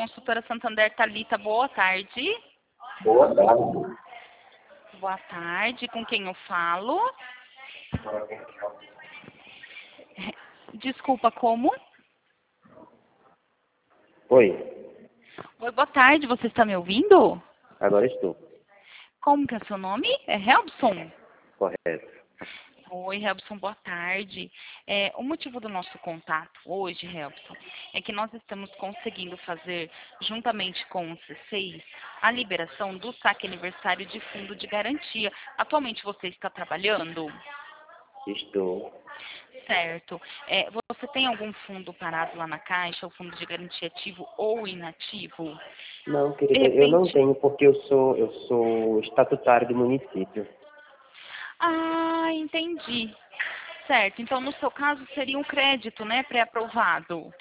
Consultora Santander, Thalita, boa tarde. Boa tarde. Boa tarde, com quem eu falo? Desculpa, como? Oi, Oi, boa tarde, você está me ouvindo? agora estou. Como que é seu nome? É Helbson? Correto. Oi, Helbson, boa tarde. O motivo do nosso contato hoje, Helbson, é que nós estamos conseguindo fazer, juntamente com o C6, a liberação do saque aniversário de fundo de garantia. Atualmente você está trabalhando? Estou. Certo. Você tem algum fundo parado lá na Caixa, o fundo de garantia ativo ou inativo? Não, De querida, eu não repente... tenho porque eu sou estatutário do município. Ah, entendi. Certo. Então, no seu caso, seria um crédito, né, pré-aprovado.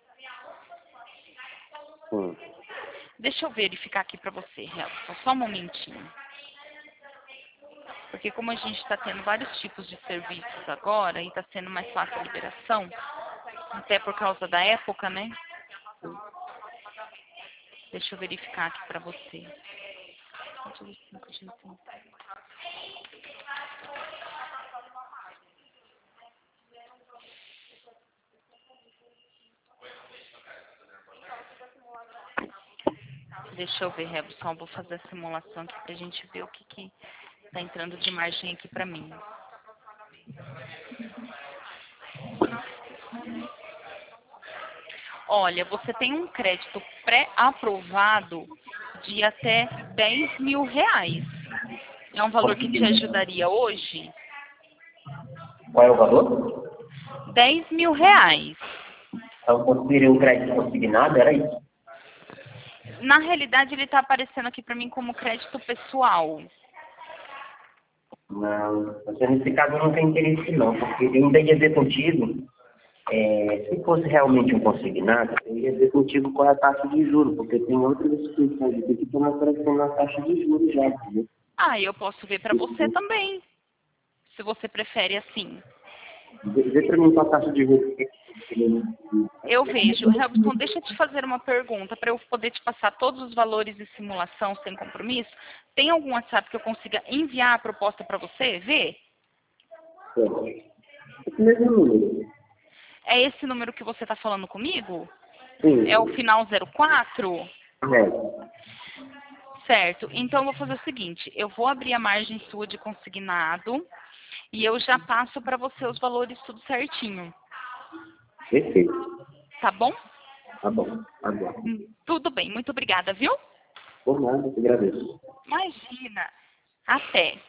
Sim. Deixa eu verificar aqui para você, Helson, só um momentinho. Porque como a gente está tendo vários tipos de serviços agora e está sendo mais fácil a liberação, até por causa da época, né? Deixa eu verificar aqui para você. Deixa eu ver, Helson, vou fazer a simulação aqui para a gente ver o que está entrando de margem aqui para mim. Olha, você tem um crédito pré-aprovado de até R$ 10.000. É um valor que te ajudaria hoje? Qual é o valor? R$ 10.000. Eu conseguiria um crédito consignado, era isso? Na realidade, ele está aparecendo aqui para mim como crédito pessoal. Não, você nesse caso não tem interesse não, porque eu ainda ia ver contigo, se fosse realmente um consignado, eu ia ver contigo qual é a taxa de juros, porque tem outras instituições aqui que estão oferecendo a taxa de juros já, entendeu? Ah, eu posso ver para você também, se você prefere assim. Vê pra mim qual a taxa de juros. Eu vejo. Helbson, deixa eu te fazer uma pergunta para eu poder te passar todos os valores de simulação sem compromisso. Tem algum WhatsApp que eu consiga enviar a proposta para você ver? Esse mesmo número. É esse número que você está falando comigo? Sim. É o final 04? É. Certo. Então, eu vou fazer o seguinte. Eu vou abrir a margem sua de consignado e eu já passo para você os valores tudo certinho. Perfeito. Tá bom? Tá bom. Tá bom. Tudo bem. Muito obrigada, viu? Por nada, eu te agradeço. Imagina. Até.